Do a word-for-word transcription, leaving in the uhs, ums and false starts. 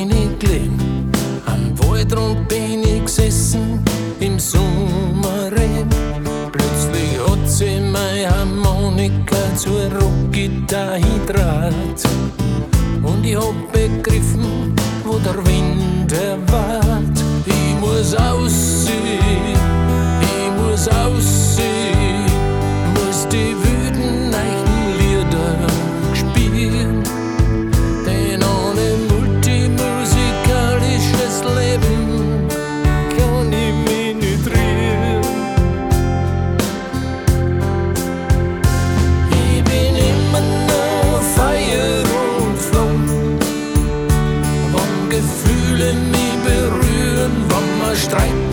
bin ich gelegen, am Waldrand bin ich gesessen, im Sommerregen. Plötzlich hat sie meine Harmonika zur Rockgitarre hydrat. Und ich hab begriffen, wo der Wind erwart. Ich muss aussehen, ich muss aussehen, muss die wüden neuen Lieder spielen. Denn ohne multimusikalisches Leben kann ich mich nicht rühren. Ich bin immer noch Feuer und Flamme, wenn Gefühle mich berühren, wenn wir streiten